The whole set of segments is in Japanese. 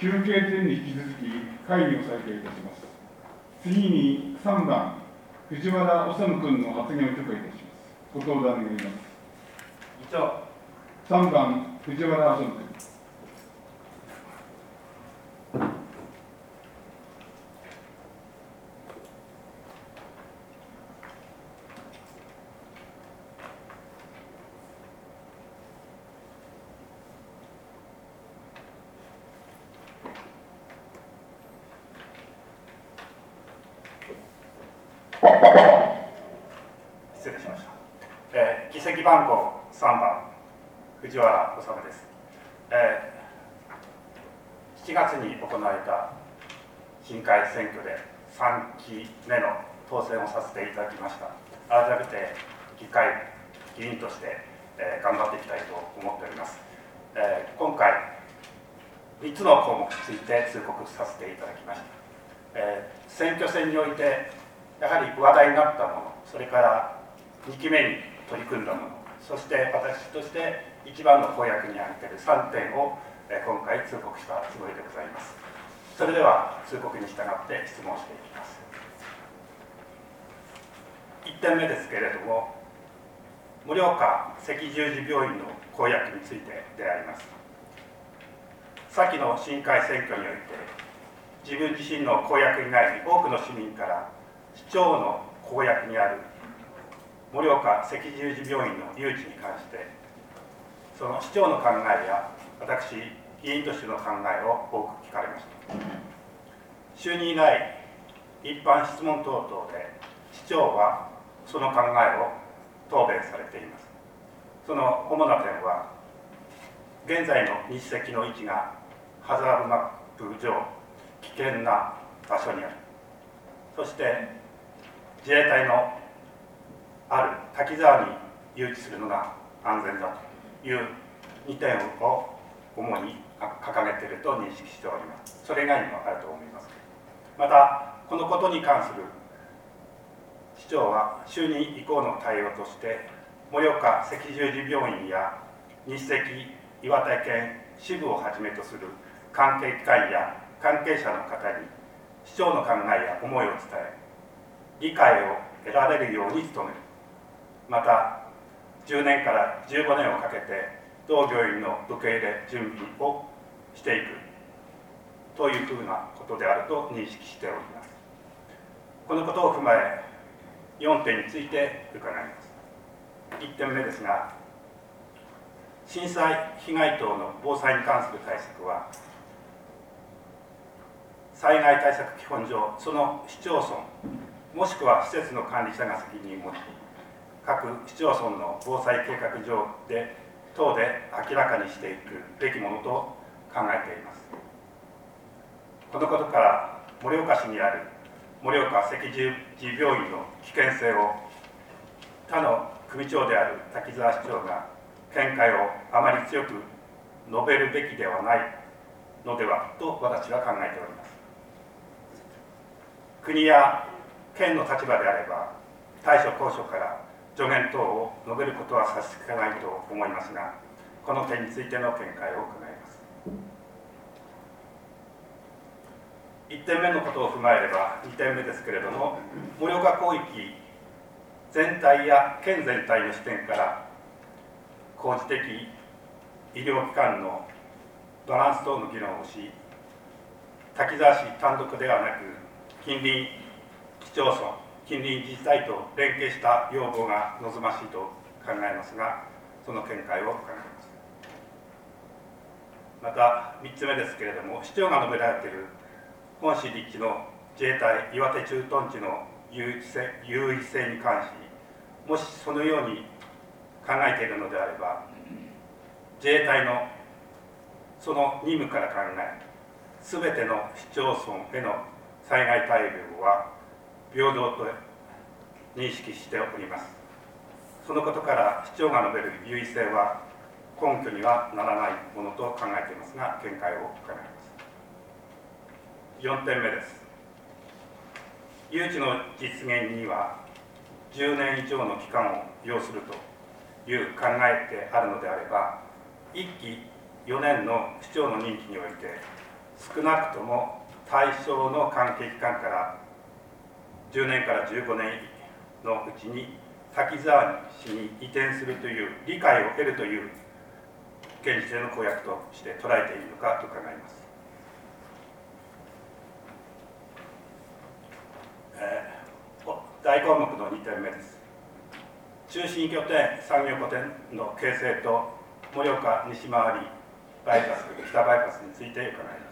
休憩点に引き続き会議を再開いたします。次に3番、藤原修君の発言を許可いたします。ご登壇願います。 議長。 3番、藤原修君。 失礼しました。議席番号3番、藤原修です。7月に行われた市議会選挙で3期目の当選をさせていただきました。改めて議員として、頑張っていきたいと思っております。今回、3つの項目について通告させていただきました。選挙戦において、やはり話題になったもの、それから2期目に取り組んだもの、そして私として一番の公約に挙げている3点を今回通告したつもりでございます。それでは通告に従って質問していきます。1点目ですけれども、盛岡赤十字病院の公約についてであります。先の市議会選挙において、自分自身の公約以外に多くの市民から市長の公約にある盛岡赤十字病院の誘致に関して、その市長の考えや私議員としての考えを多く聞かれました。就任以来、一般質問等々で市長はその考えを答弁されています。その主な点は、現在の日赤の位置がハザードマップ上危険な場所にある、そして自衛隊のある滝沢に誘致するのが安全だという2点を主に掲げていると認識しております。それ以外にもあると思います。また、このことに関する市長は就任以降の対応として、盛岡赤十字病院や日赤岩手県支部をはじめとする関係機関や関係者の方に市長の考えや思いを伝え、理解を得られるように努める。また、10年から15年をかけて同病院の受け入れ準備をしていくというふうなことであると認識しております。このことを踏まえ、4点について伺います。1点目ですが、震災被害等の防災に関する対策は、災害対策基本上、その市町村もしくは施設の管理者が責任を持ち、各市町村の防災計画上で等で明らかにしていくべきものと考えています。このことから盛岡市にある盛岡赤十字病院の危険性を他の組長である滝沢市長が見解をあまり強く述べるべきではないのではと私は考えております。国や県の立場であれば、対処高所から助言等を述べることは差し支えないと思いますが、この点についての見解を伺います。1点目のことを踏まえれば、2点目ですけれども、盛岡広域全体や県全体の視点から、公示的医療機関のバランス等の議論をし、滝沢市単独ではなく、近隣市町村、近隣自治体と連携した要望が望ましいと考えますが、その見解を伺います。また、3つ目ですけれども、市長が述べられている本市立地の自衛隊岩手駐屯地の優位性に関し、もしそのように考えているのであれば、自衛隊のその任務から考え、すべての市町村への災害対応は平等と認識しております。そのことから市長が述べる優位性は根拠にはならないものと考えていますが、見解を伺います。4点目です。誘致の実現には10年以上の期間を要するという考えであるのであれば、1期4年の市長の任期において少なくとも対象の関係機関から10年から15年のうちに滝沢市に移転するという理解を得るという現時点の公約として捉えているのか伺います。大項目の2点目です。中心拠点、産業拠点の形成と盛岡西回りバイパス、北バイパスについて伺い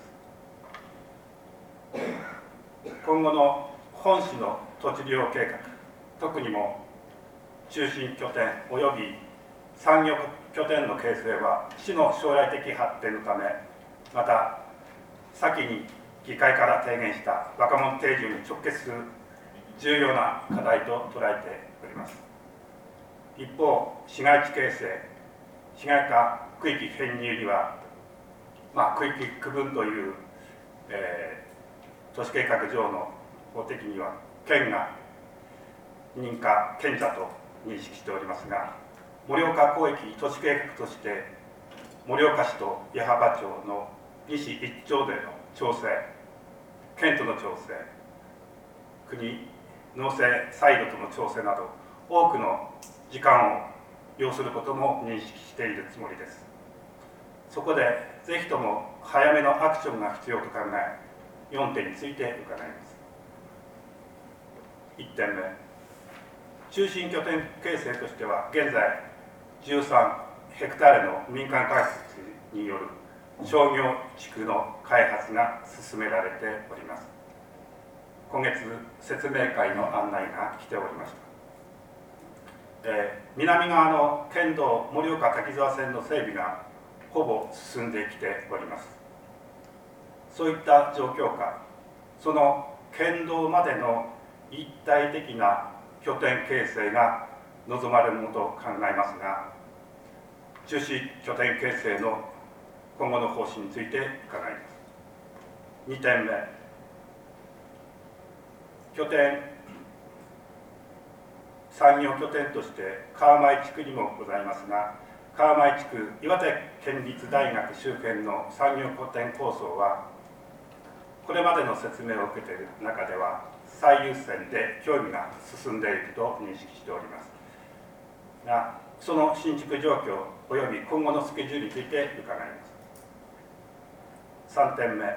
ます。今後の本市の土地利用計画、特にも中心拠点および産業拠点の形成は市の将来的発展のため、また先に議会から提言した若者定住に直結する重要な課題と捉えております。一方、市街地形成、市街化区域編入には、区域区分という、都市計画上の法的には県が認可権者と認識しておりますが、盛岡広域都市計画として盛岡市と矢巾町の2市1町での調整、県との調整、国農政サイドとの調整など多くの時間を要することも認識しているつもりです。そこでぜひとも早めのアクションが必要と考え、4点について伺います。1点目、中心拠点形成としては現在13ヘクタールの民間開発による商業地区の開発が進められております。今月説明会の案内が来ておりました。南側の県道盛岡滝沢線の整備がほぼ進んできております。そういった状況下、その県道までの一体的な拠点形成が望まれるものと考えますが、中心拠点形成の今後の方針について伺います。2点目、拠点産業拠点として川前地区にもございますが、川前地区岩手県立大学周辺の産業拠点構想はこれまでの説明を受けている中では最優先で協議が進んでいると認識しておりますが、その進捗状況および今後のスケジュールについて伺います。3点目、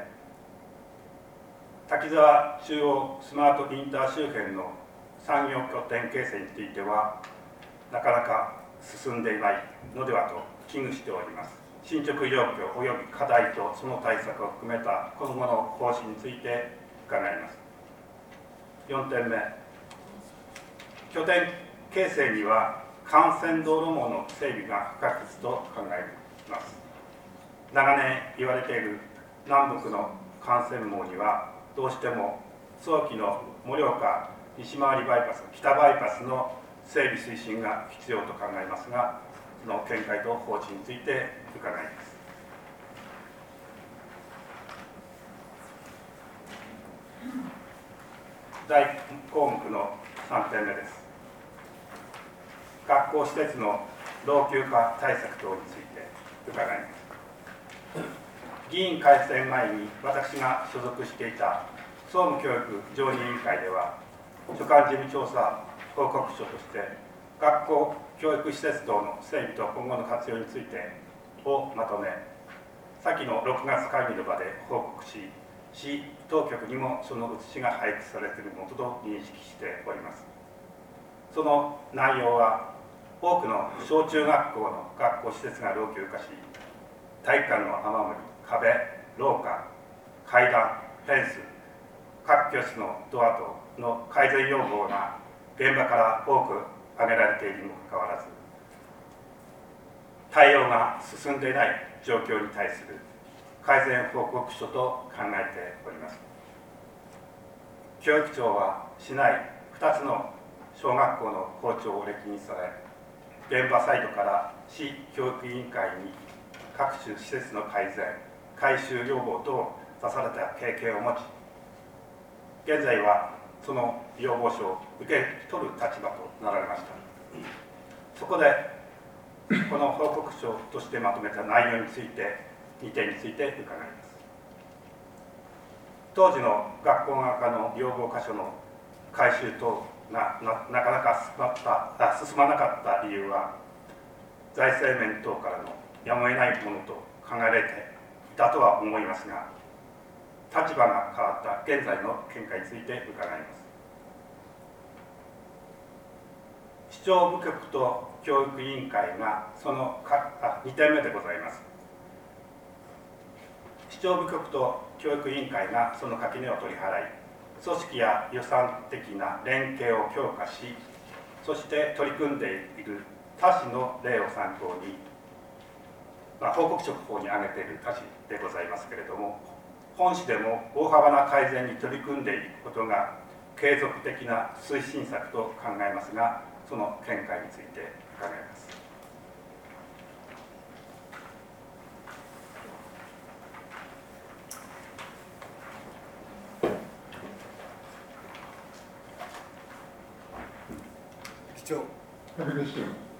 滝沢中央スマートインター周辺の産業拠点形成についてはなかなか進んでいないのではと危惧しております。進捗状況および課題とその対策を含めた今後の方針について伺います。4点目、拠点形成には幹線道路網の整備が不可欠と考えます。長年言われている南北の幹線網にはどうしても早期の盛岡西回りバイパス、北バイパスの整備推進が必要と考えますが、その見解と方針について伺います。第項目の3点目です。学校施設の老朽化対策等について伺います。議員改選前に私が所属していた総務教育常任委員会では、所管事務調査報告書として学校教育施設等の整備と今後の活用についてをまとめ、先の6月会議の場で報告し、市当局にもその写しが配布されているものと認識しております。その内容は、多くの小中学校の学校施設が老朽化し、体育館の雨漏り、壁、廊下、階段、フェンス、各教室のドア等の改善要望が現場から多く挙げられているにもかかわらず、対応が進んでいない状況に対する改善報告書と考えております。教育長は市内2つの小学校の校長を歴任され、現場サイドから市教育委員会に各種施設の改善、改修要望等を出された経験を持ち、現在はその要望書を受け取る立場となられました。そこでこの報告書としてまとめた内容について2点について伺います。 当時の学校側の要望箇所の改修等がなかなか進まなかった理由は、財政面等からのやむを得ないものと考えられていたとは思いますが、立場が変わった現在の見解について伺います。市長部局と教育委員会が2点目でございます。市長部局と教育委員会がその垣根を取り払い、組織や予算的な連携を強化し、そして取り組んでいる他市の例を参考に、報告書法に挙げている他市でございますけれども、本市でも大幅な改善に取り組んでいくことが継続的な推進策と考えますが、その見解について伺います。 市長。 武田市長。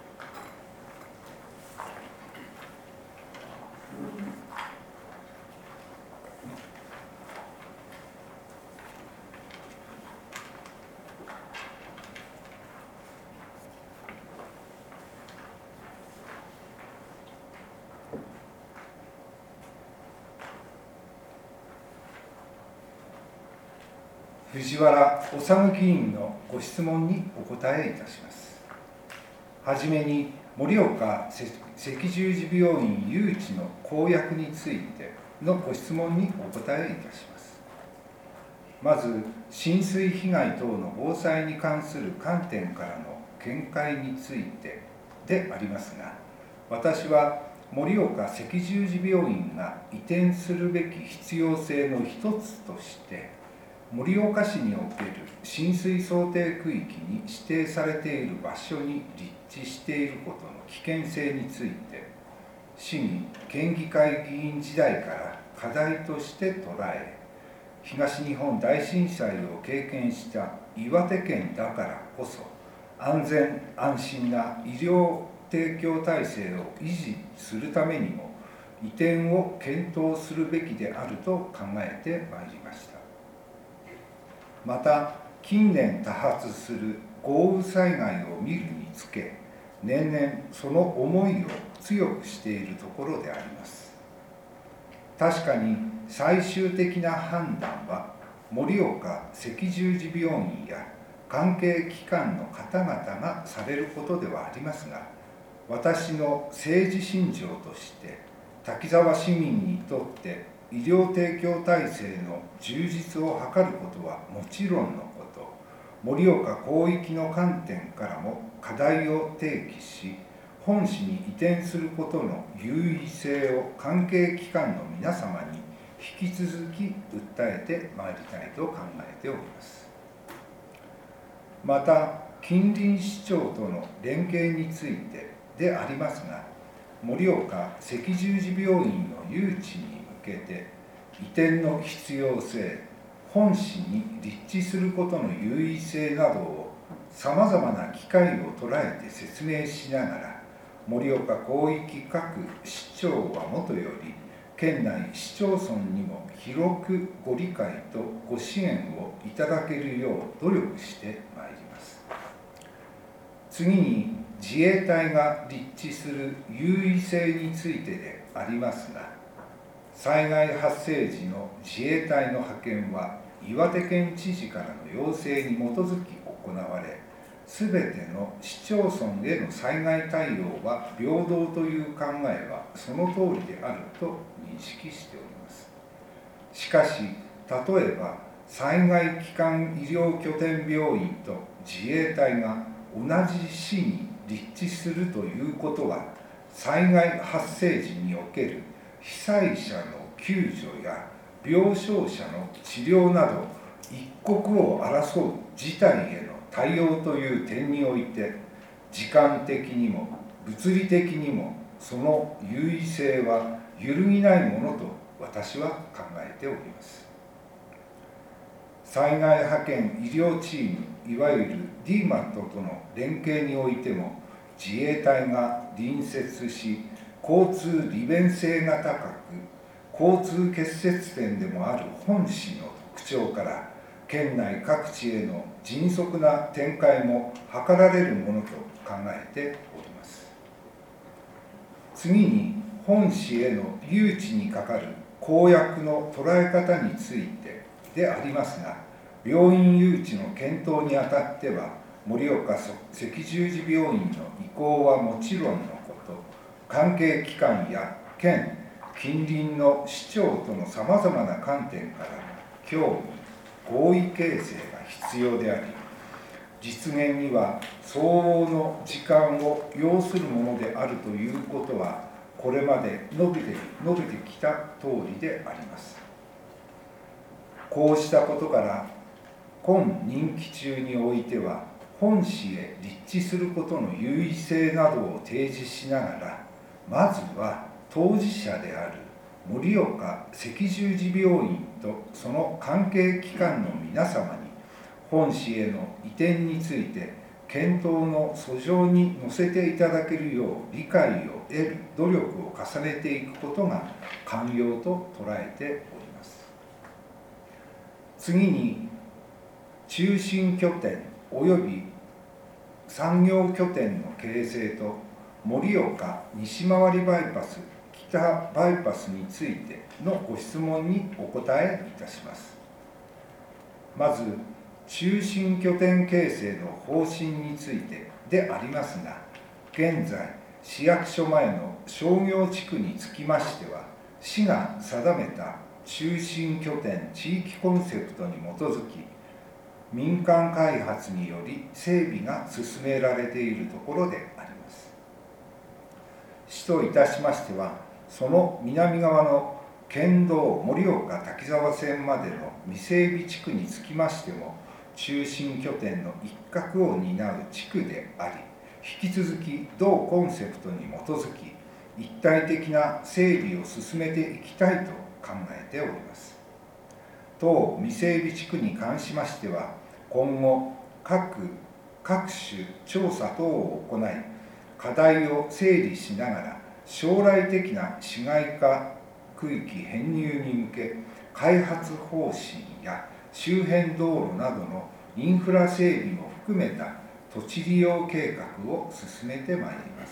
藤原修議員のご質問にお答えいたします。はじめに、盛岡赤十字病院誘致の公約についてのご質問にお答えいたします。まず、浸水被害等の防災に関する観点からの見解についてでありますが、私は盛岡赤十字病院が移転するべき必要性の一つとして、盛岡市における浸水想定区域に指定されている場所に立地していることの危険性について、市民県議会議員時代から課題として捉え、東日本大震災を経験した岩手県だからこそ、安全安心な医療提供体制を維持するためにも、移転を検討するべきであると考えてまいりました。また、近年多発する豪雨災害を見るにつけ、年々その思いを強くしているところであります。確かに最終的な判断は盛岡赤十字病院や関係機関の方々がされることではありますが、私の政治信条として滝沢市民にとって医療提供体制の充実を図ることはもちろんのこと、盛岡広域の観点からも課題を提起し、本市に移転することの優位性を関係機関の皆様に引き続き訴えてまいりたいと考えております。また、近隣市町との連携についてでありますが、盛岡赤十字病院の誘致に向けて移転の必要性、本市に立地することの優位性などをさまざまな機会を捉えて説明しながら、盛岡広域各市町はもとより、県内市町村にも広くご理解とご支援をいただけるよう努力してまいります。次に、自衛隊が立地する優位性についてでありますが、災害発生時の自衛隊の派遣は岩手県知事からの要請に基づき行われ、すべての市町村への災害対応は平等という考えはその通りであると認識しております。しかし、例えば災害基幹医療拠点病院と自衛隊が同じ市に立地するということは、災害発生時における被災者の救助や病床者の治療など一刻を争う事態への対応という点において、時間的にも物理的にもその優位性は揺るぎないものと私は考えております。災害派遣医療チーム、いわゆる DMAT との連携においても、自衛隊が隣接し、交通利便性が高く、交通結節点でもある本市のと長から県内各地への迅速な展開も図られるものと考えております。次に本市への誘致にかかる公約の捉え方についてでありますが、病院誘致の検討にあたっては、盛岡赤十字病院の意向はもちろんのこと、関係機関や県、近隣の市長とのさまざまな観点からの協議、合意形成が必要であり、実現には相応の時間を要するものであるということは、これまで述べてきた通りであります。こうしたことから、今任期中においては、本市へ立地することの優位性などを提示しながら、まずは当事者である盛岡赤十字病院とその関係機関の皆様に、本市への移転について検討の訴状に載せていただけるよう理解を得る努力を重ねていくことが肝要と捉えております。次に、中心拠点及び産業拠点の形成と盛岡西回りバイパス北バイパスについてのご質問にお答えいたします。まず、中心拠点形成の方針についてでありますが、現在、市役所前の商業地区につきましては、市が定めた中心拠点地域コンセプトに基づき、民間開発により整備が進められているところであります。市といたしましては、その南側の県道盛岡滝沢線までの未整備地区につきましても、中心拠点の一角を担う地区であり、引き続き同コンセプトに基づき、一体的な整備を進めていきたいと考えております。当未整備地区に関しましては、今後各種調査等を行い、課題を整理しながら、将来的な市街化区域編入に向け、開発方針や周辺道路などのインフラ整備も含めた土地利用計画を進めてまいります。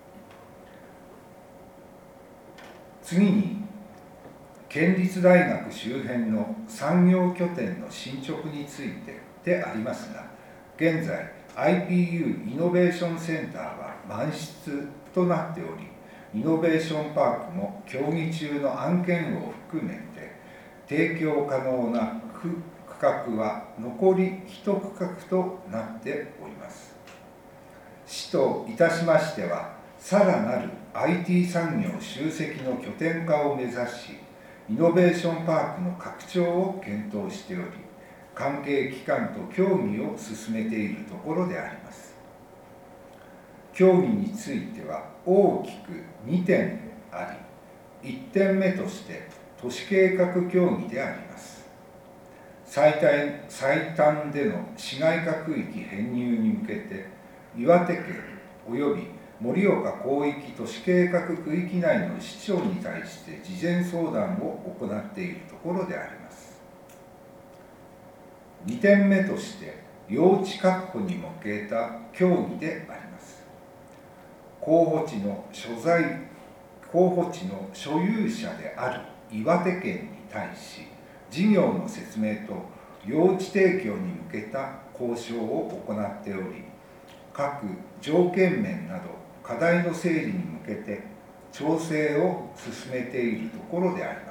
次に、県立大学周辺の産業拠点の進捗についてでありますが、現在 IPU イノベーションセンターは満室となっており、イノベーションパークも協議中の案件を含めて提供可能な区画は残り1区画となっております。市といたしましては、さらなる IT 産業集積の拠点化を目指し、イノベーションパークの拡張を検討しており、関係機関と協議を進めているところであります。協議については大きく2点であり、1点目として都市計画協議であります。最短での市街化区域編入に向けて、岩手県及び盛岡広域都市計画区域内の市長に対して事前相談を行っているところであります。2点目として、用地確保に向けた協議であります。候補地の所有者である岩手県に対し、事業の説明と用地提供に向けた交渉を行っており、各条件面など課題の整理に向けて調整を進めているところであります。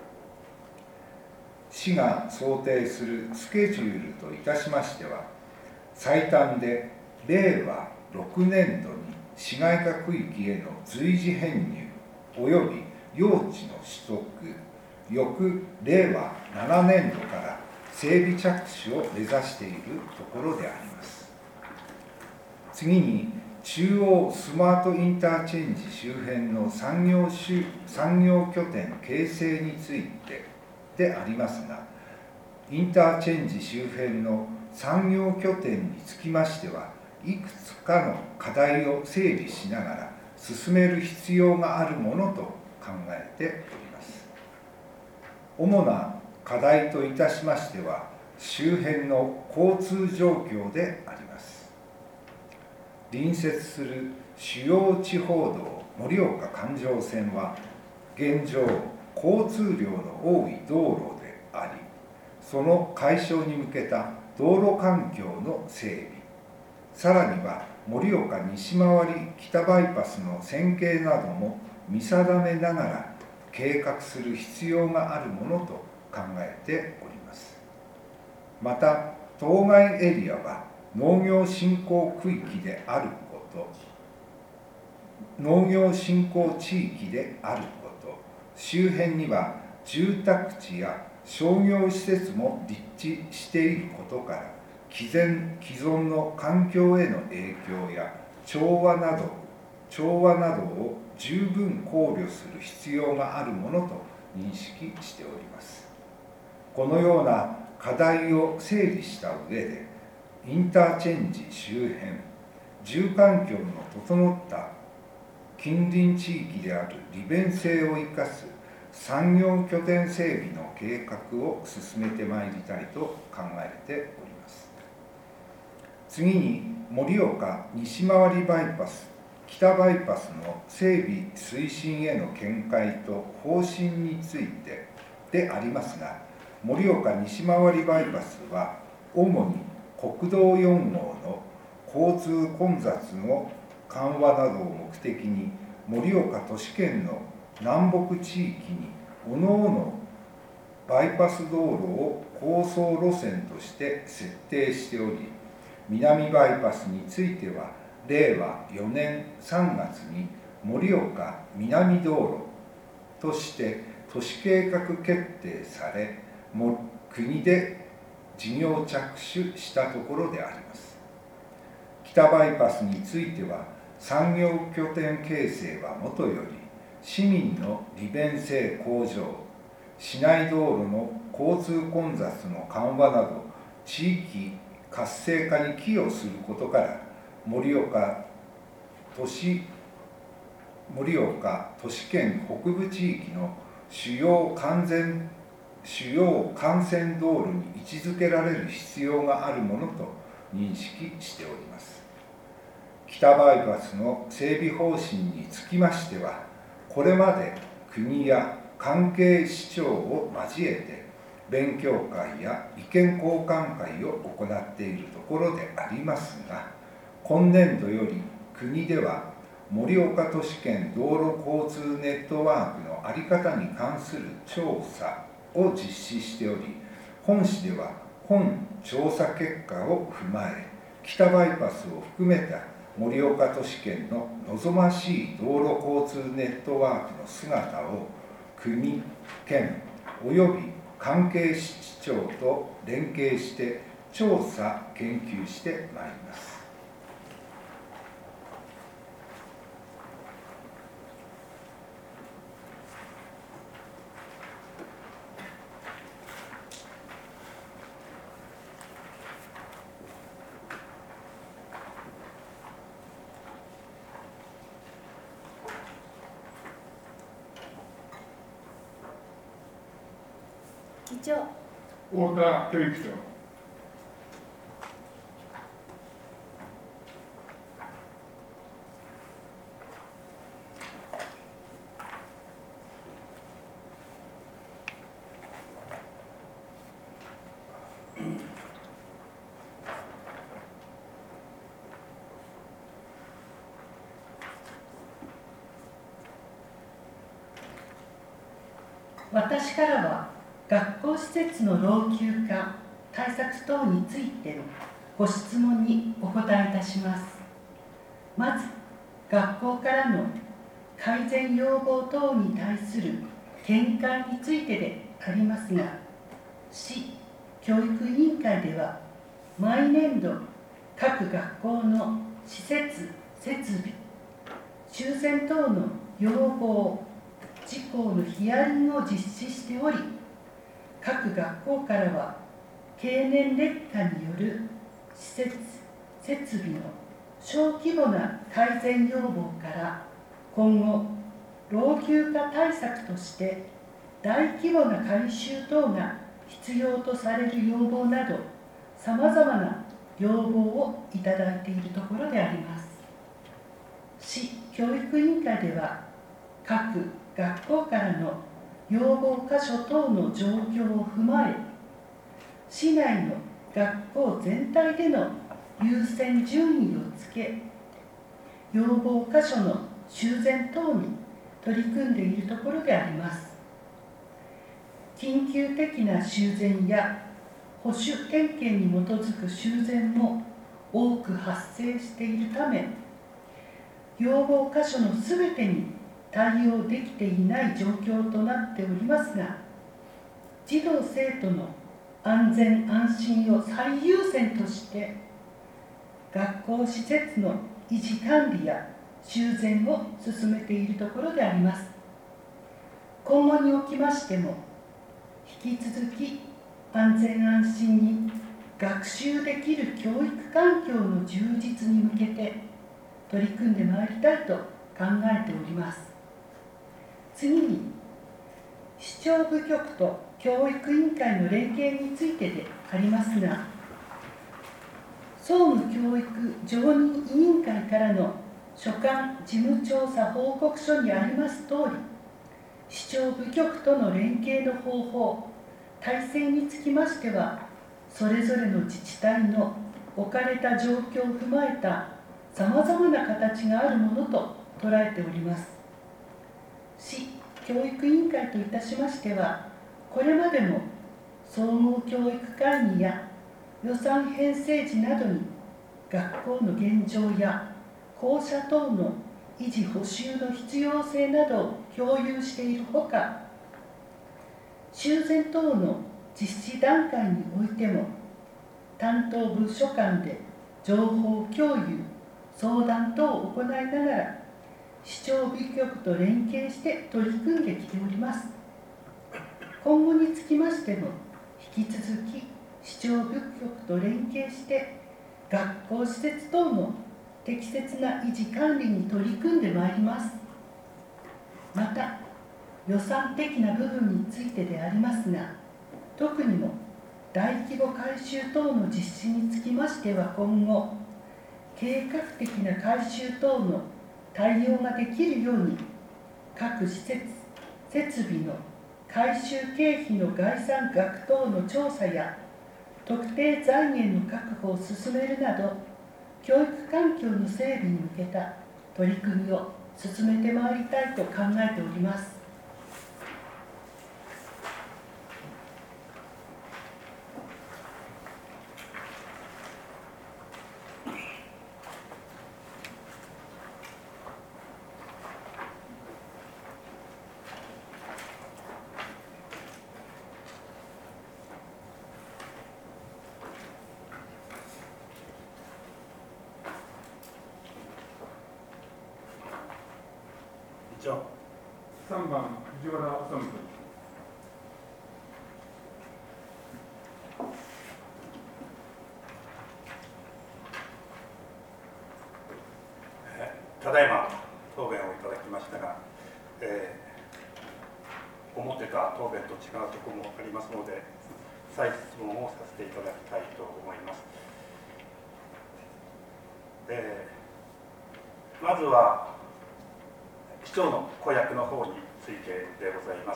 市が想定するスケジュールといたしましては、最短で令和6年度に市街化区域への随時編入及び用地の取得、翌令和7年度から整備着手を目指しているところであります。次に、中央スマートインターチェンジ周辺の産業拠点形成についてでありますが、インターチェンジ周辺の産業拠点につきましては、いくつかの課題を整理しながら進める必要があるものと考えております。主な課題といたしましては、周辺の交通状況であります。隣接する主要地方道盛岡環状線は、現状、交通量の多い道路であり、その解消に向けた道路環境の整備、さらには盛岡西回り北バイパスの線形なども見定めながら計画する必要があるものと考えております。また、当該エリアは農業振興区域であること、農業振興地域であること、周辺には住宅地や商業施設も立地していることから、既存の環境への影響や調和などを十分考慮する必要があるものと認識しております。このような課題を整理した上で、インターチェンジ周辺、住環境の整った近隣地域である利便性を生かす産業拠点整備の計画を進めてまいりたいと考えております。次に、盛岡西回りバイパス、北バイパスの整備推進への見解と方針についてでありますが、盛岡西回りバイパスは、主に国道4号の交通混雑の緩和などを目的に、盛岡都市圏の南北地域に各々バイパス道路を構想路線として設定しており、南バイパスについては、令和4年3月に盛岡南道路として都市計画決定され、国で事業着手したところであります。北バイパスについては、産業拠点形成はもとより、市民の利便性向上、市内道路の交通混雑の緩和など、地域活性化に寄与することから、盛岡都市圏北部地域の主要幹線道路に位置づけられる必要があるものと認識しております。北バイパスの整備方針につきましては、これまで国や関係市長を交えて勉強会や意見交換会を行っているところでありますが、今年度より国では盛岡都市圏道路交通ネットワークの在り方に関する調査を実施しており、本市では本調査結果を踏まえ、北バイパスを含めた盛岡都市圏の望ましい道路交通ネットワークの姿を国、県および関係市長と連携して調査・研究してまいります。 議長、 太田教育長。 私からは学校施設の老朽化対策等についてのご質問にお答えいたします。まず、学校からの改善要望等に対する見解についてでありますが、市教育委員会では毎年度各学校の施設・設備、修繕等の要望事項のヒアリングを実施しており、各学校からは経年劣化による施設・設備の小規模な改善要望から今後老朽化対策として大規模な改修等が必要とされる要望など、さまざまな要望をいただいているところであります。市教育委員会では、各学校からの要望箇所等の状況を踏まえ、市内の学校全体での優先順位をつけ、要望箇所の修繕等に取り組んでいるところであります。緊急的な修繕や保守点検に基づく修繕も多く発生しているため、要望箇所のすべてに対応できていない状況となっておりますが、児童生徒の安全安心を最優先として、学校施設の維持管理や修繕を進めているところであります。今後におきましても、引き続き安全安心に学習できる教育環境の充実に向けて取り組んでまいりたいと考えております。次に、市長部局と教育委員会の連携についてでありますが、総務教育常任委員会からの所管事務調査報告書にありますとおり、市長部局との連携の方法、体制につきましては、それぞれの自治体の置かれた状況を踏まえたさまざまな形があるものと捉えております。市教育委員会といたしましては、これまでも総合教育会議や予算編成時などに学校の現状や校舎等の維持補修の必要性などを共有しているほか、修繕等の実施段階においても、担当部署間で情報共有、相談等を行いながら、市長部局と連携して取り組んできております。今後につきましても、引き続き市長部局と連携して、学校施設等の適切な維持管理に取り組んでまいります。また、予算的な部分についてでありますが、特にも大規模改修等の実施につきましては、今後、計画的な改修等の対応ができるように、各施設、設備の改修経費の概算額等の調査や、特定財源の確保を進めるなど、教育環境の整備に向けた取り組みを進めてまいりたいと考えております。 3番、藤原修君。 ただいま答弁をいただきましたが、思ってた答弁と違うところもありますので、再質問をさせていただきたいと思います。まずは市長の公約の方についてでございます。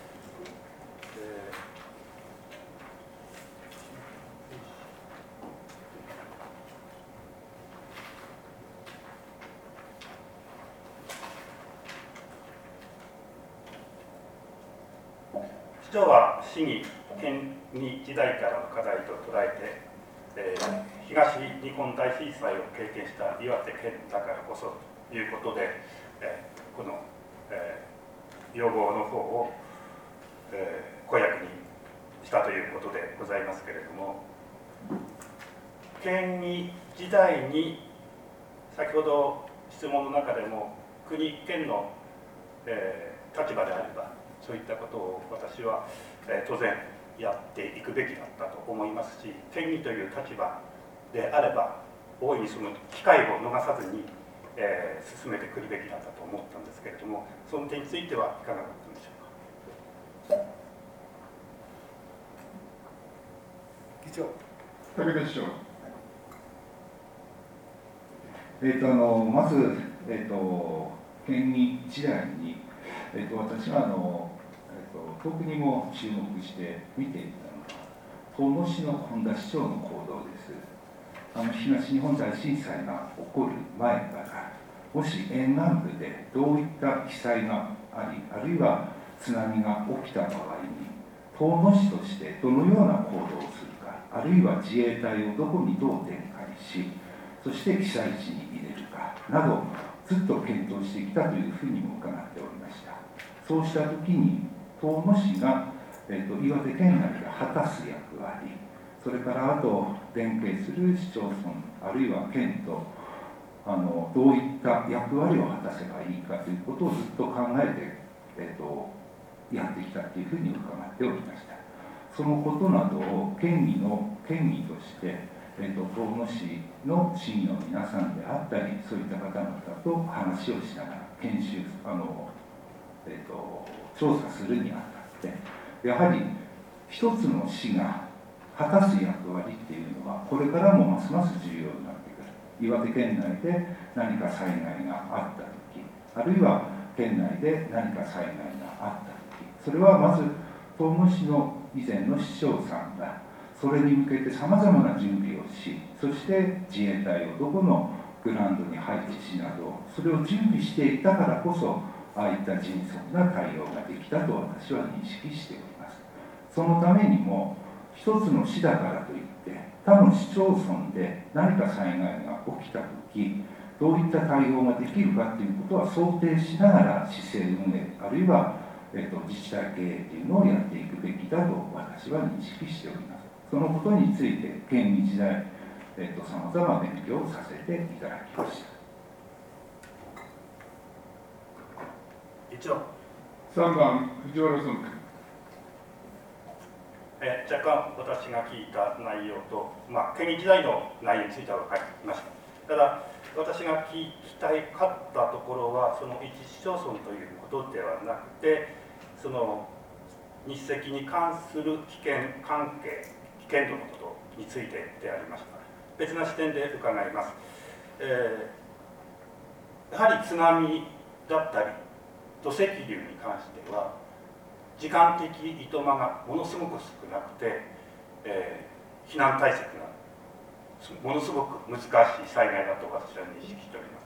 市長は市議県議時代からの課題と捉えて、東日本大震災を経験した岩手県だからこそということで、この、要望の方を、公約にしたということでございますけれども、県議時代に先ほど質問の中でも国県の、立場であればそういったことを私は、当然やっていくべきだったと思いますし、県議という立場であれば大いにその機会を逃さずに、進めてくるべきだったと思ったんですけれども、その点についてはいかがだったんでしょうか。 長。 武田市長。 まず、県議時代に、私は特にも注目して見ていたのは、遠野市の本田市長の行動です。東日本大震災が起こる前から、もし沿岸部でどういった被災があり、あるいは津波が起きた場合に、遠野市としてどのような行動をするか、あるいは自衛隊をどこにどう展開し、そして被災地に入れるかなど、ずっと検討してきたというふうにも伺っておりました。そうしたときに、遠野市が、岩手県内で果たす役割、それからあと連携する市町村、あるいは県とどういった役割を果たせばいいかということをずっと考えて、やってきたというふうに伺っておりました。そのことなどを県議として、遠野市の市議の皆さんであったり、そういった方々と話をしながら調査するにあたって、やはり一つの市が果たす役割っていうのは、これからもますます重要になってくる。岩手県内で何か災害があったとき、あるいは県内で何か災害があったとき、それはまず遠野市の以前の市長さんがそれに向けてさまざまな準備をし、そして自衛隊をどこのグラウンドに配置しなど、それを準備していたからこそ、ああいった迅速な対応ができたと私は認識しております。そのためにも、一つの市だからといって他の市町村で何か災害が起きたとき、どういった対応ができるかということは想定しながら市政運営、あるいは、自治体経営というのをやっていくべきだと私は認識しております。そのことについて県議時代、さまざま勉強をさせていただきました。 一応 3番藤原君。 若干私が聞いた内容と、県議時代の内容については分かりました。ただ、私が聞きたかったところは、その一市町村ということではなくて、その日赤に関する危険度のことについてでありました。別な視点で伺います。やはり津波だったり、土石流に関しては、時間的いとまがものすごく少なくて、避難対策がものすごく難しい災害だと私は認識しております。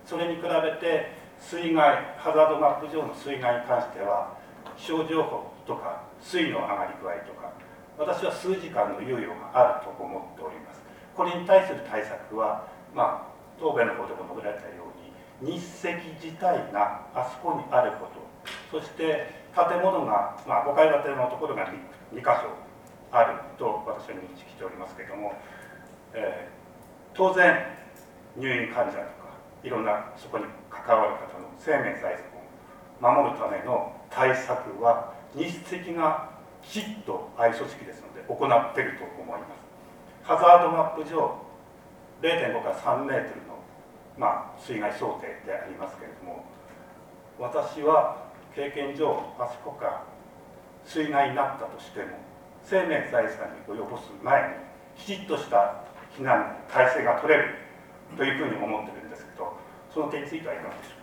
それに比べて水害、ハザードマップ上の水害に関しては、気象情報とか水位の上がり具合とか、私は数時間の猶予があると思っております。これに対する対策は、答弁の方でも述べられたように、日赤自体があそこにあること、そして建物が、5階建てのところが 2箇所あると私は認識しておりますけれども、当然入院患者とかいろんなそこに関わる方の生命財産を守るための対策は日赤がきちっと愛組織ですので行っていると思います。ハザードマップ上 0.5 から3メートルの、水害想定でありますけれども、私は経験上あそこが水害になったとしても生命財産に及ぼす前にきちっとした避難の体制が取れるというふうに思っているんですけど、その点についてはいかがでしょ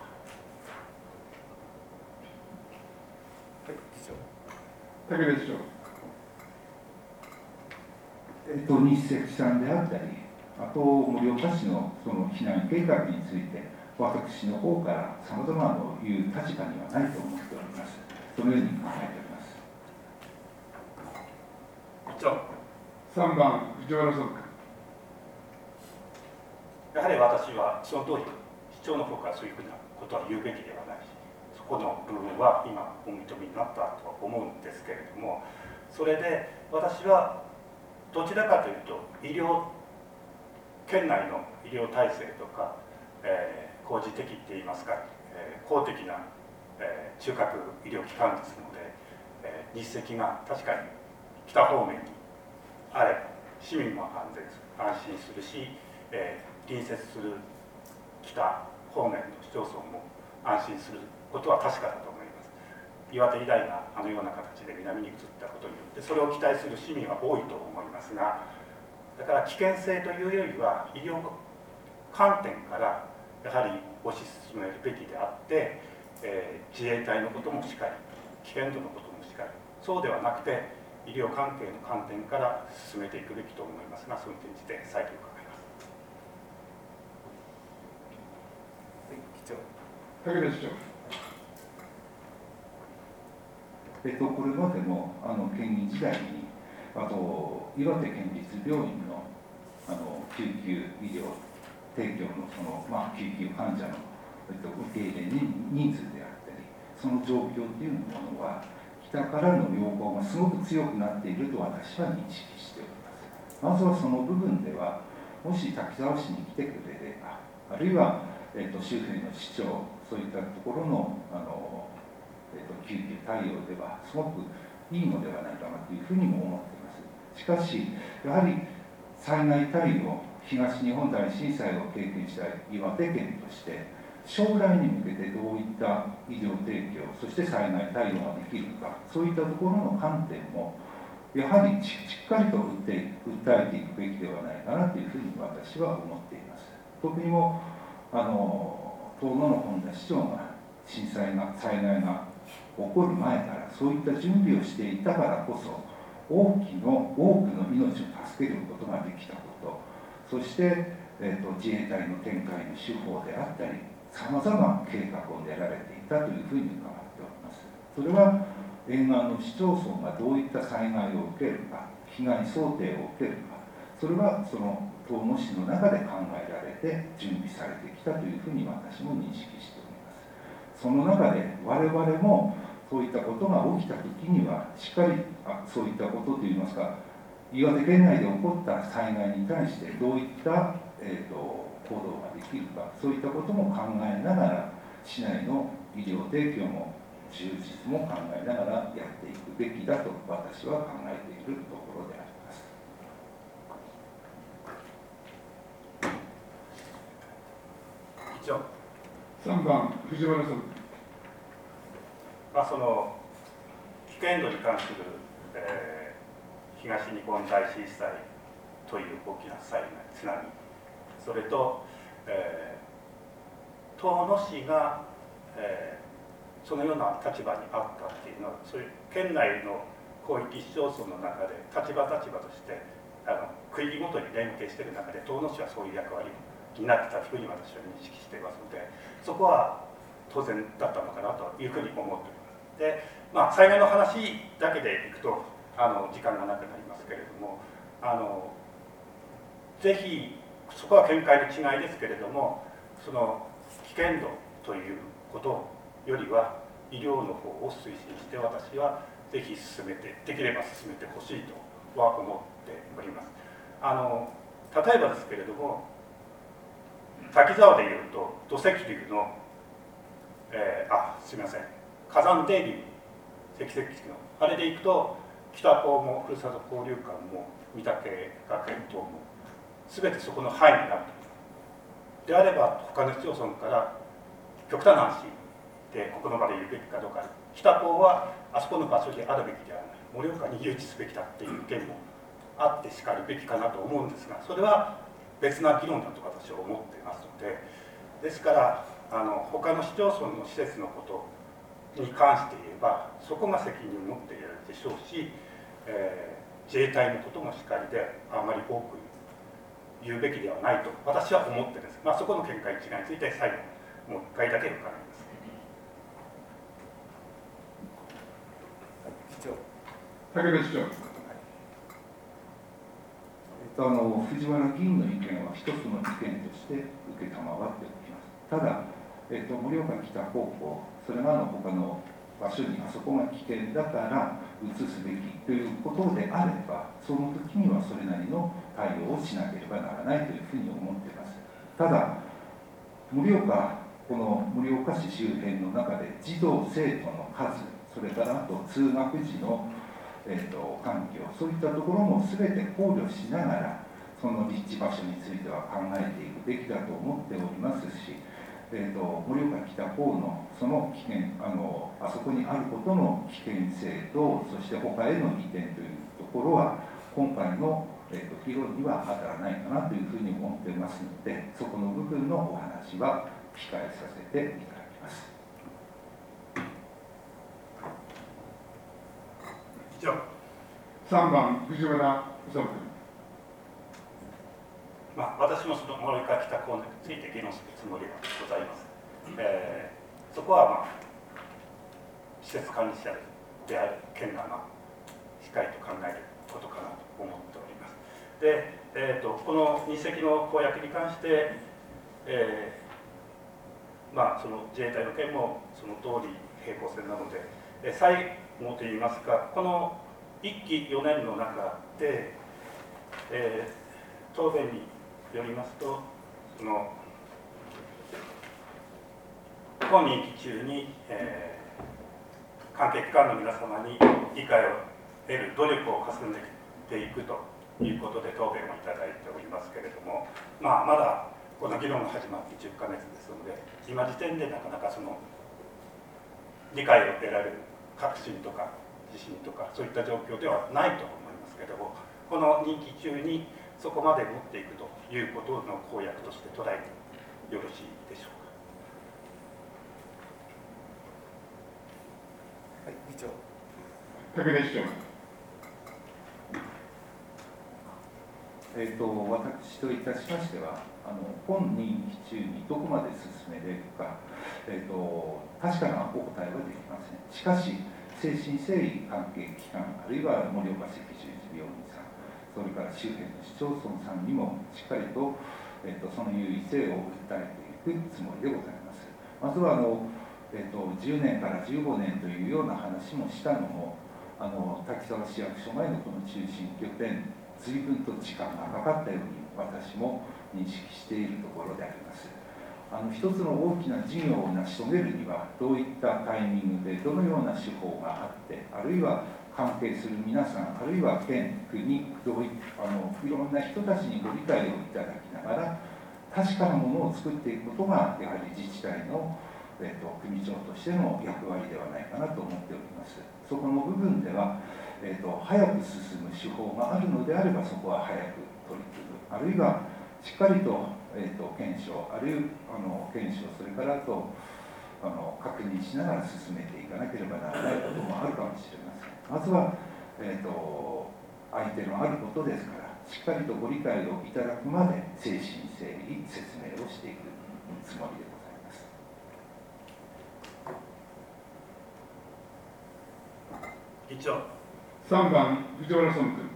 うか。 武田市長。 日赤さんであったり、あと盛岡市のその避難計画について、私の方からさまざまないう立場にはないと思っております。そのように考えております。 3番藤原さん。 やはり私はその通り、市長の方からそういうふうなことは言うべきではないし、そこの部分は今お認めになったとは思うんですけれども、それで私はどちらかというと県内の医療体制とか、公示的っていいますか、公的な、中核医療機関ですので、日赤が確かに北方面にあれば市民も安心するし、隣接する北方面の市町村も安心することは確かだと思います。 岩手医大があのような形で南に移ったことによってそれを期待する市民は多いと思いますが、だから危険性というよりは医療観点からやはり推し進めるべきであって、自衛隊のこともしかり危険度のこともしかり、そうではなくて医療関係の観点から進めていくべきと思いますが、その点について再度伺います。 武田市長。 これまでも県議時代に、あと岩手県立病院の救急医療提供の救急患者の受け入れ人数であったり、その状況というものは北からの要望がすごく強くなっていると私は認識しております。まずはその部分では、もし滝沢市に来てくれれば、あるいは、周辺の市長、そういったところの救急対応ではすごくいいのではないかなというふうにも思っています。しかし、やはり災害対応、東日本大震災を経験した岩手県として、将来に向けてどういった医療提供、そして災害対応ができるか、そういったところの観点も、やはりしっかりと訴えていくべきではないかなというふうに私は思っています。特にも遠野の本田市長が災害が起こる前からそういった準備をしていたからこそ多くの命を助けることができたこと、そして、自衛隊の展開の手法であったりさまざま計画を練られていたというふうに伺っております。それは沿岸の市町村がどういった災害を受けるか、被害想定を受けるか、それはその遠野市の中で考えられて準備されてきたというふうに私も認識しております。その中で我々もそういったことが起きたときにはしっかりそういったことといいますか、岩手県内で起こった災害に対してどういった、行動ができるか、そういったことも考えながら市内の医療提供も充実も考えながらやっていくべきだと私は考えているところであります。 以上。 3番藤原さん。 その危険度に関する、東日本大震災という大きな災害、津波、それと、遠野市が、そのような立場にあったっていうのは、そういう県内の広域市町村の中で立場として区域ごとに連携している中で遠野市はそういう役割を担ってたというふうに私は認識していますので、そこは当然だったのかなというふうに思っております。で、災害の話だけでいくと時間がなくなりますけれども、ぜひそこは見解の違いですけれども、その危険度ということよりは医療の方を推進して私はぜひできれば進めてほしいとは思っております。例えばですけれども、滝沢でいうと土石流の、すみません、火山泥流積雪のあれでいくと北高もふるさと交流館も御嶽学園等も全てそこの範囲になると。であれば他の市町村から極端な話でここの場で言うべきかどうか、北高はあそこの場所にあるべきではない、盛岡に誘致すべきだっていう意見もあってしかるべきかなと思うんですが、それは別な議論だと私は思っていますので、ですから他の市町村の施設のことに関して言えばそこが責任を持っているでしょうし、自衛隊のこともしっかりであまり多く言うべきではないと私は思ってです、そこの見解違いについて最後もう一回だけ伺います。 武田市長。 藤原議員の意見は一つの意見として承っておきます。ただ、盛岡北高校、それが他の場所にあそこが危険だから移すべきということであれば、その時にはそれなりの対応をしなければならないというふうに思っています。ただ、この盛岡市周辺の中で児童生徒の数、それからあと通学時の環境、そういったところも全て考慮しながらその立地場所については考えていくべきだと思っておりますし、 盛岡北方のその危険あそこにあることの危険性と、そして他への移転というところは今回の、議論には当たらないかなというふうに思っていますので、そこの部分のお話は控えさせていただきます。 以上。 3番藤原修君。 私もその盛岡北高について議論するつもりはございます。そこは、施設管理者である県が、しっかりと考えることかなと思っております。で、この日赤の公約に関して、その自衛隊の件もその通り平行線なので、最後といいますか、この1期4年の中で、答弁によりますと、その本任期中に、関係機関の皆様に理解を得る努力を重ねていくということで答弁をいただいておりますけれども、まだこの議論が始まって10ヶ月ですので、今時点でなかなかその理解を得られる確信とか自信とかそういった状況ではないと思いますけれども、この任期中にそこまで持っていくということの公約として捉えてよろしいでしょうか。 はい、議長。 武田市長。 私といたしましては、本任期中にどこまで進めれるか、確かなお答えはできません。しかし、誠心誠意関係機関、あるいは盛岡赤十字病院さん、それから周辺の市町村さんにもしっかりと、その優位性を訴えていくつもりでございます。まずは10年から15年というような話もしたのも、滝沢市役所前のこの中心拠点、随分と時間がかかったように私も認識しているところであります。一つの大きな事業を成し遂げるにはどういったタイミングでどのような手法があって、あるいは関係する皆さん、あるいは県、国、いろんな人たちにご理解をいただきながら確かなものを作っていくことがやはり自治体の、組長としての役割ではないかなと思っております。そこの部分では、早く進む手法があるのであればそこは早く取り組む、あるいはしっかりと、検証、あるいは検証、それから確認しながら進めていかなければならないこともあるかもしれません。まずは、相手のあることですから、しっかりとご理解をいただくまで誠心誠意説明をしていくつもりでございます。 議長。 3番藤原尊君。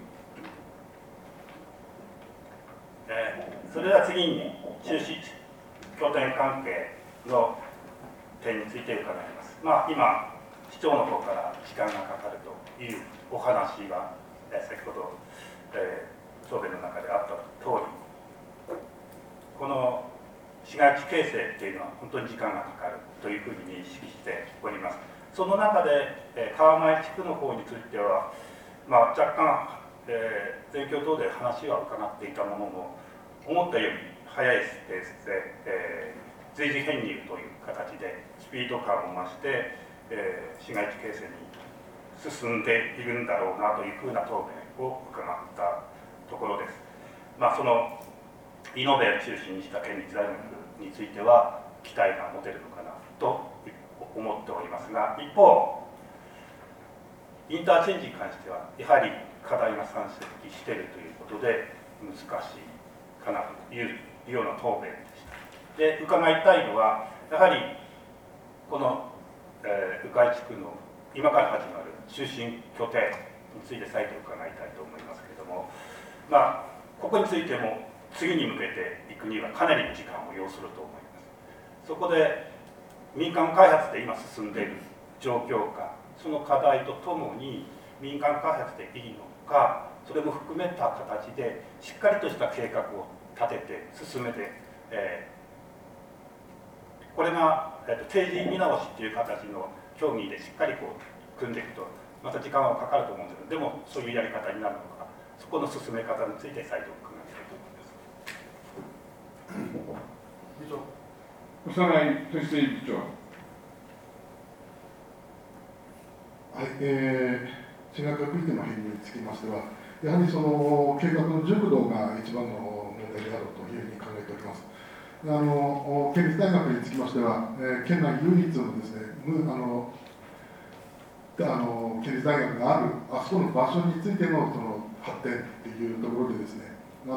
それでは次に中止拠点関係の点について伺います。今市長の方から時間がかかるというお話が、先ほど、答弁の中であった通り、この市街地形成っていうのは本当に時間がかかるというふうに認識しております。その中で、川前地区の方については、若干、全教等で話は伺っていたものの、思ったより早いスペースで、随時編入という形でスピード感を増して、市街地形成に進んでいるんだろうなというふうな答弁を伺ったところです。そのイノベを中心にした県立大学については期待が持てるのかなと思っておりますが、一方インターチェンジに関してはやはり課題が山積しているということで難しいかなというような答弁でした。で、伺いたいのはやはりこの、鵜飼地区の今から始まる中心拠点について再度伺いたいと思いますけれども、ここについても次に向けていくにはかなりの時間を要すると思います。そこで民間開発で今進んでいる状況か、その課題とともに民間開発でいいのか、それも含めた形でしっかりとした計画を立てて進めて、これが、定時見直しという形の協議でしっかり組んでいくとまた時間はかかると思うんですけど、でもそういうやり方になるのか、そこの進め方について再度伺いたいと思います。 そ長内都市整備部長。 はい、進学区域の変につきましては、やはりその計画の熟度が一番の問題であろうというふうに考えております。県立大学につきましては、県内唯一のですね、県立大学があるあそこの場所についてのその発展というところでですね、どん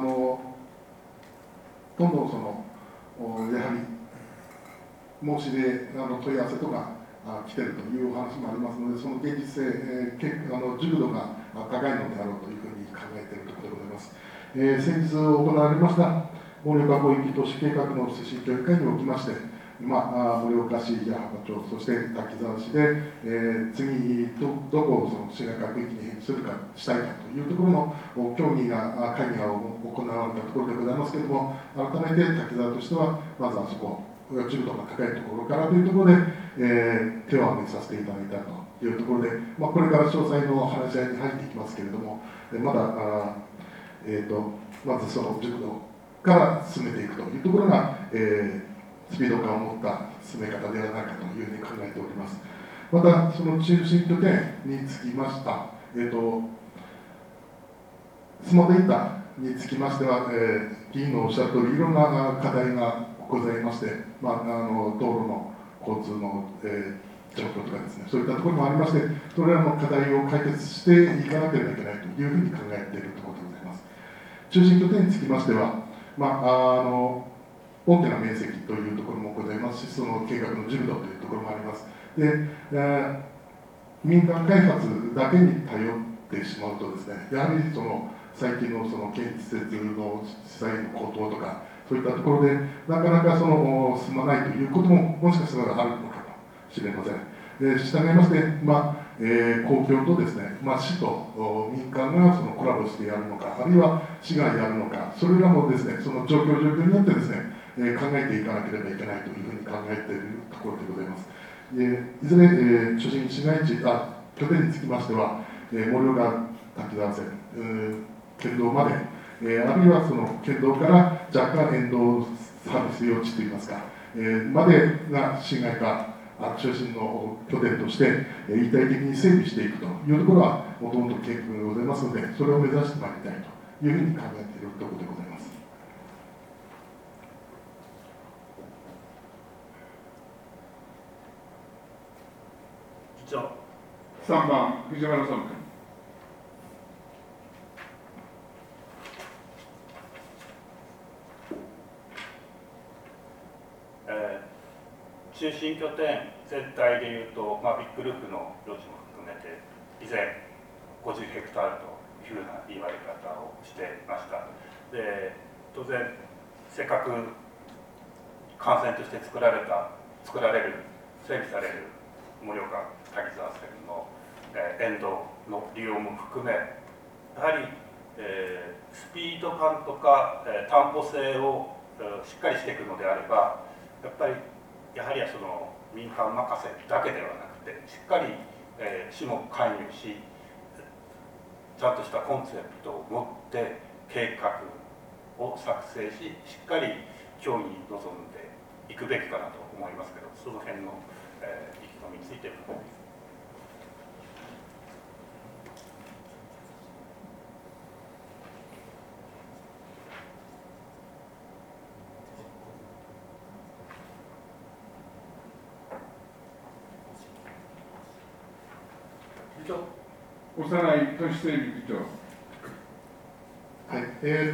どんそのやはり申し出問い合わせとか来ているというお話もありますので、その現実性、熟度が高いのであろうというふうに考えているところでございます。先日行われました盛岡広域都市計画の推進協議会におきまして、盛岡市や波町、そして滝沢市で、次どこをその市街化区域に変するかしたいかというところの協議が会議が行われたところでございますけれども、改めて滝沢としてはまずあそこ熟度が高いところからというところで、手を挙げさせていただいたというところで、これから詳細の話し合いに入っていきますけれども、まだまずその熟度から進めていくというところが、スピード感を持った進め方ではないかというふうに考えております。また、その中心拠点につきました、スマートインターにつきましては、議員のおっしゃる通り、いろんな課題がございまして、道路の交通の、状況とかですね、そういったところもありまして、それらの課題を解決していかなければいけないというふうに考えているところでございます。中心拠点につきましては、大きな面積というところもございますし、その計画の熟度というところもあります。で、民間開発だけに頼ってしまうとですね、やはりその最近のその建設の資材の高騰とか、そういったところで、なかなかその進まないということも、もしかしたらあるのかもしれません。したがいまして、公共とですね、市と民間がそのコラボしてやるのか、あるいは市がやるのか、それらもですね、その状況によってですね、考えていかなければいけないというふうに考えているところでございます。いずれ、中心市街地、拠点につきましては、盛岡滝沢線、県道まで、あるいはその県道から若干沿道サービス用地といいますか、までが市街化、中心の拠点として一体的に整備していくというところは、もともと計画がございますので、それを目指してまいりたいというふうに考えているところでございます。 議長。 3番、藤原総務君。 中心拠点全体でいうと、ビッグルーフの用地も含めて、以前50ヘクタールというふうな言われ方をしてました。で、当然、せっかく幹線として作られる、整備される盛岡滝沢線の、沿道の利用も含め、やはり、スピード感とか、担保性をしっかりしていくのであれば、やはりその民間任せだけではなくて、しっかり、市も関与し、ちゃんとしたコンセプトを持って計画を作成し、しっかり協議に臨んでいくべきかなと思いますけど、その辺の、意気込みについて伺います。 幼い都市整備部長。 はい、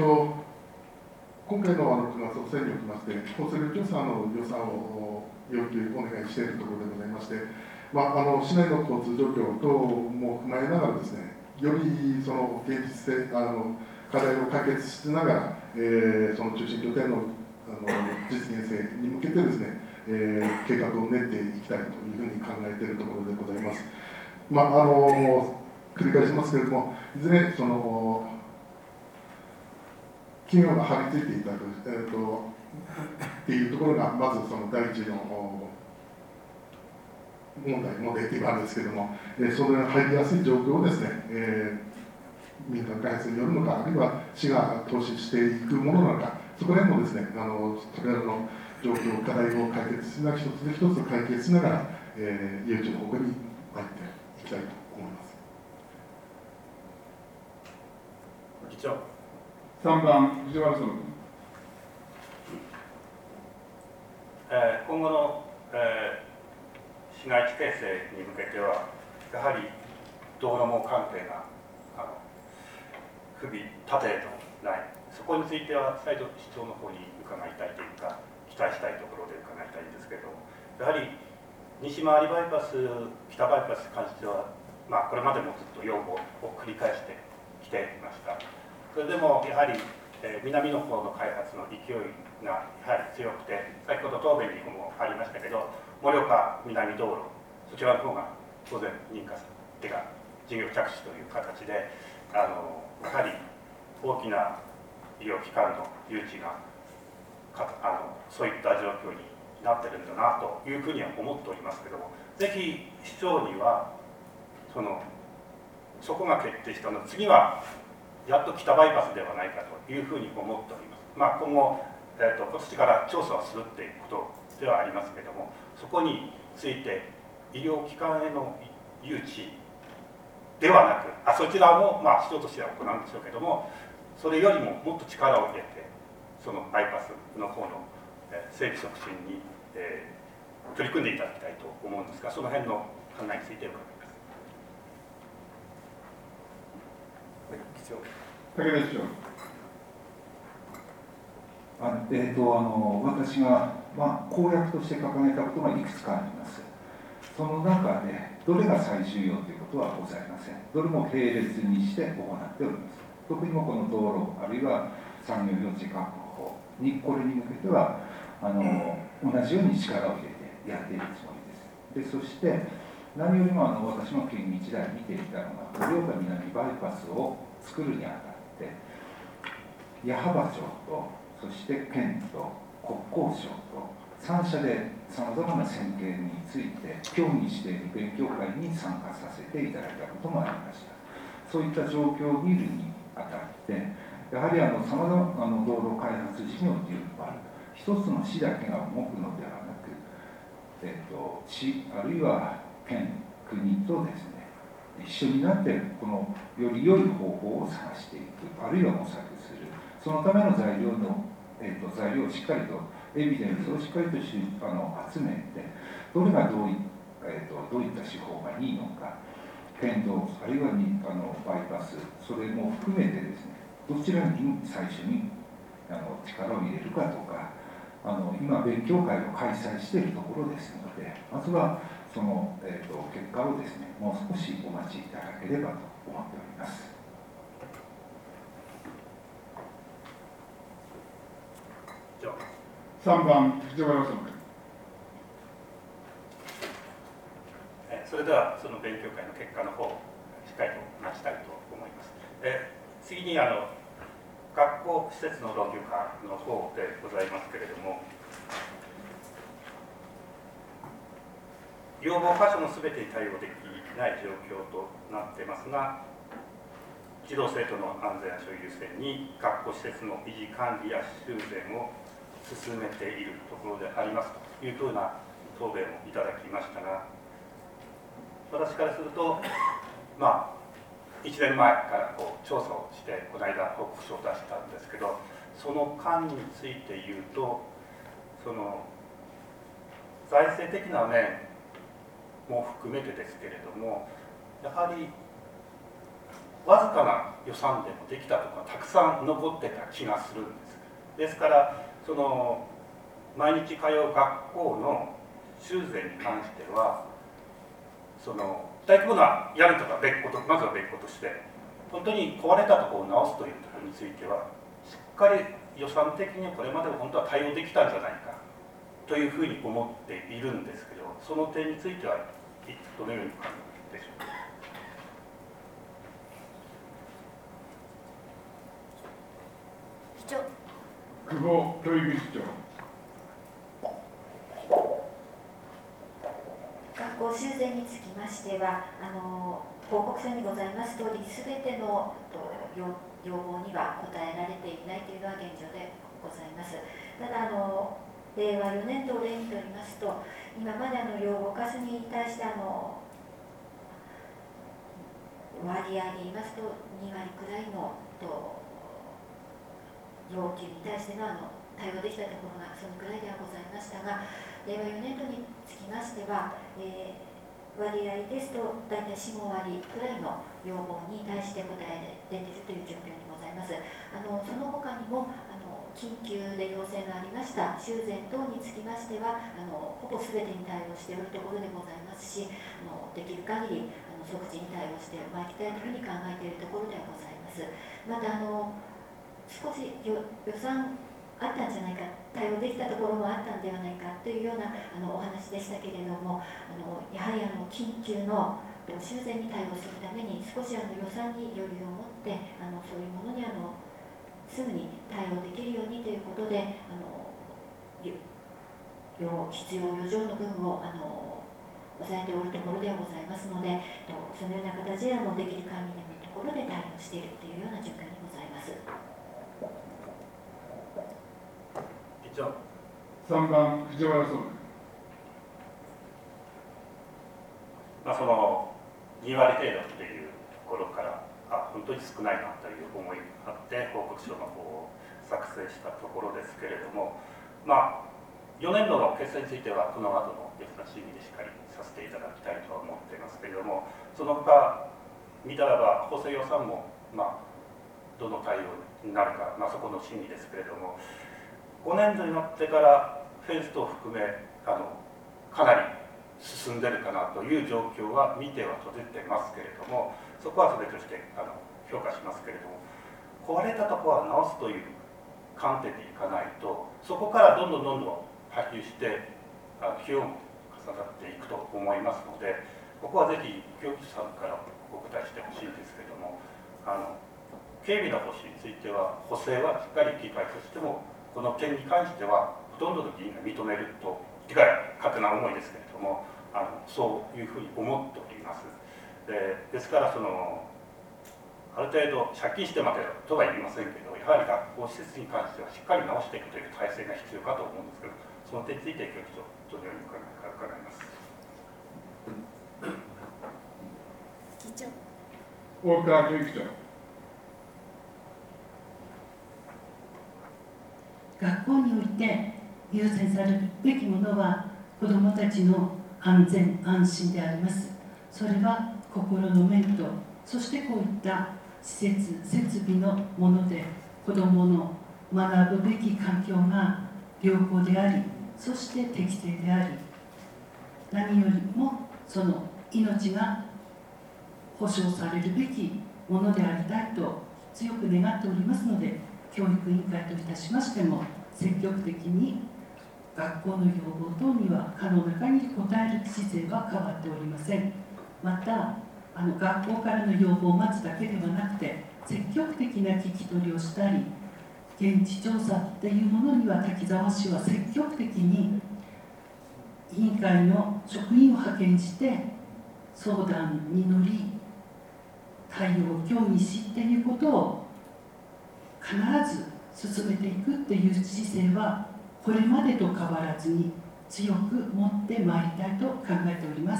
今回の9月補正におきまして、厚生労働省の予算を要求お願いしているところでございまして、市内の交通状況等も踏まえながらですね、よりその現実性、課題を解決しながら、その中心拠点の実現性に向けてですね、計画を練っていきたいというふうに考えているところでございます。繰り返しますけれども、いずれその企業が張り付いていただく、っていうところが、まずその第一の問題っていうのがあるんですけれども、それが入りやすい状況をですね、民間開発によるのか、あるいは市が投資していくものなのか、 そこら辺もですね、それらの状況、課題を解決しながら、一つ一つ解決しながら、誘致の方向に入っていきたいと思います。 議長。 3番、藤原総務君。 今後の、市街地形成に向けては、やはり道路網関係が不備、縦へとない、そこについては再度市長の方に伺いたいというか、期待したいところで伺いたいんですけれども、やはり西回りバイパス、北バイパスに関しては、これまでもずっと要望を繰り返してきていました。それでもやはり、南の方の開発の勢いがやはり強くて、先ほど答弁にもありましたけど、盛岡南道路、そちらの方が当然認可手が事業着手という形で、やはり大きな医療機関の誘致がそういった状況になってるんだなというふうには思っておりますけども、ぜひ市長にはそこが決定したの次はやっと北バイパスではないかというふうに思っております。今後、今年から調査をするっていうことではありますけれども、そこについて医療機関への誘致ではなく、そちらも市長としては行うんでしょうけども、それよりももっと力を入れて、そのバイパスの方の整備促進に取り組んでいただきたいと思うんですが、その辺の考えについて伺います。 武田市長。 私が、公約として掲げたことがいくつかあります。その中で、どれが最重要ということはございません。どれも並列にして行っております。特にもこの道路、あるいは産業用地確保に、これに向けては同じように力を入れてやっているつもりです。そして、何よりも私の県日大見ていたのが、盛岡南バイパスを作るにあたって、矢巾町と、そして県と国交省と3社でさまざまな選定について協議している勉強会に参加させていただいたこともありました。そういった状況を見るにあたって、やはりさまざまな道路開発事業というのは、一つの市だけが動くのではなく、市あるいは県、国とですね、一緒になってより良い方法を探していく、あるいは模索する、そのための材料をしっかりと、エビデンスをしっかりと集めて、どれがどういった手法がいいのか、県道、あるいはバイパス、それも含めてですね、どちらに最初に力を入れるかとか、今、勉強会を開催しているところですので、まずはその、結果をですね、もう少しお待ちいただければと思っております。 3番、藤原総務君。 それではその勉強会の結果の方、しっかりと待ちたいと思います。次に学校施設の老朽化の方でございますけれども、要望箇所のすべてに対応できない状況となっていますが、児童生徒の安全安心を優先に学校施設の維持管理や修繕を進めているところでありますというふうな答弁をいただきましたが、私からすると、1年前から調査をして、この間報告書を出したんですけど、その間について言うと、財政的な面も含めてですけれども、やはりわずかな予算でもできたとかたくさん残ってた気がするんです。ですから毎日通う学校の修繕に関しては大規模な屋根とかまずは別個として、本当に壊れたところを直すというところについてはしっかり予算的にこれまで本当は対応できたんじゃないかというふうに思っているんですけど、その点についてはどのようにお考えでしょうか。 市長。 久保教育市長。 学校修繕につきましては、報告書にございます通り、すべての要望には応えられていないというのは現状でございます。ただ令和4年度を例にとりますと、今まで養護化に対して割合で言いますと2割くらいの要求に対しての対応できたところがそのくらいではございましたが、令和4年度につきましては、割合ですと大体4、5割くらいの要望に対して答え出ているという状況にございます。その他にも緊急で要請がありました修繕等につきましてはほぼ全てに対応しているところでございますし、できる限り即時に対応してまいりたいというふうに考えているところではございます。また少し予算あったんじゃないか、対応できたところもあったんではないかというようなお話でしたけれども、やはり緊急の修繕に対応するために少し予算に余裕を持ってそういうものにすぐに対応できるようにということで必要余剰の分を抑えておるところではございますので、そのような形でできる限りのところで対応しているというような状況にございます。 以上。 3番、藤原総理。 その2割程度というところから本当に少ないなという思いがあって報告書の方を作成したところですけれども、4年度の決算についてはこの後の予算審議でしっかりさせていただきたいとは思っていますけれども、その他見たらば補正予算もどの対応になるか、そこの審議ですけれども、5年度になってからフェンス等を含めかなり進んでるかなという状況は見ては取れてますけれども、そこはそれとして評価しますけれども、壊れたところは直すという観点でいかないと、そこからどんどん波及して費用も重なっていくと思いますので、ここはぜひ教授さんからお答えしてほしいんですけれども、警備の方針については補正はしっかり議会としてもこの件に関してはほとんどの議員が認めると、議会は勝手な思いですけれどもそういうふうに思っております。ですからある程度借金してまでとは言いませんけど、やはり学校施設に関してはしっかり直していくという体制が必要かと思うんですけど、その点について教授長どのようにお考えか伺います。 議長。 大川教育長。 学校において優先されるべきものは子どもたちの安全安心であります。それは心の面と、そしてこういった施設設備のもので子どもの学ぶべき環境が良好であり、そして適正であり、何よりもその命が保障されるべきものでありたいと強く願っておりますので、教育委員会といたしましても積極的に学校の要望等には可能な限り応える姿勢は変わっておりません。また学校からの要望を待つだけではなくて、積極的な聞き取りをしたり、現地調査っていうものには滝沢市は積極的に委員会の職員を派遣して相談に乗り、対応を協議しっていうことを必ず進めていくっていう姿勢はこれまでと変わらずに強く持ってまいりたいと考えております。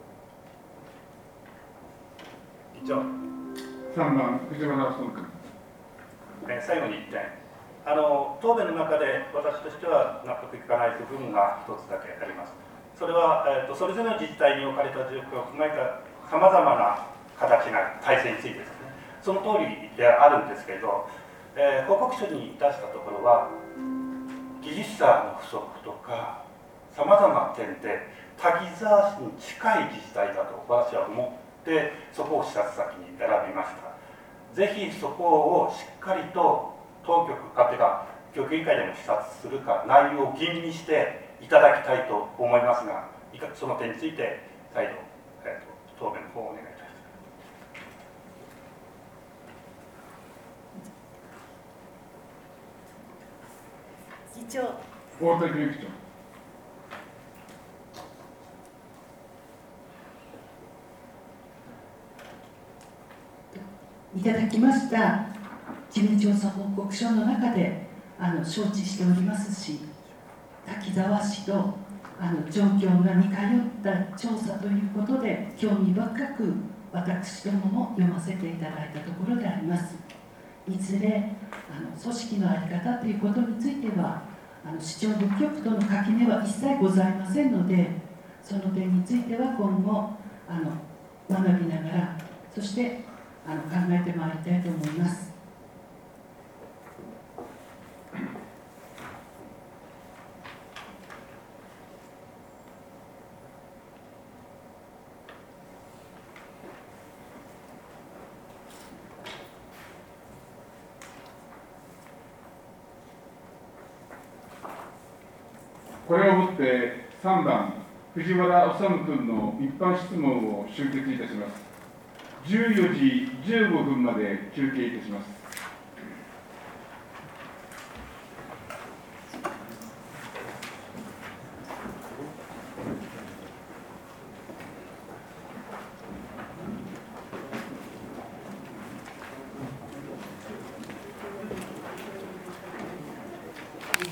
以上。 3番、藤原総君。 最後に1点、答弁の中で私としては納得いかない部分が1つだけあります。それは、それぞれの自治体に置かれた状況を踏まえたさまざまな形な体制についてですね、その通りであるんですけれど、報告書に出したところは技術者の不足とかさまざまな点で滝沢市に近い自治体だと私は思ってそこを視察先に選びました。ぜひそこをしっかりと当局教育委員会でも視察するか内容を吟味していただきたいと思いますが、その点について再度、答弁の方をお願いいたします。 議長。 大田教育長。 いただきました事務調査報告書の中で承知しておりますし、滝沢氏と状況が似通った調査ということで興味深く私どもも読ませていただいたところであります。いずれ組織の在り方ということについては市長部局との垣根は一切ございませんので、その点については今後学びながら、そして考えてまいりたいと思います。 これをもって3番藤原修君の一般質問を終結いたします。14時15分まで休憩いたします。